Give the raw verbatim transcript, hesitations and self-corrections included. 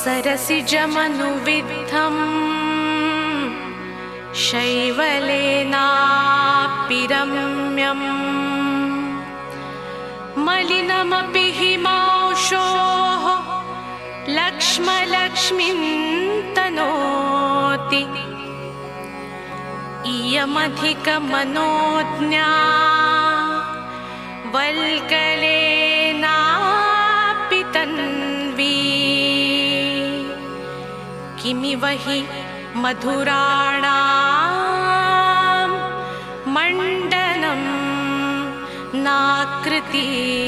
सरसिजमनुविद्धम् शैवलेनापि रम्यम् मलिनमपि हिमांशोः लक्ष्मलक्ष्मीं तनोति इयमधिकमनोज्ञा वल्कलेनापि तन्वी किमिव हि मधुराणां मण्डनं नाकृति।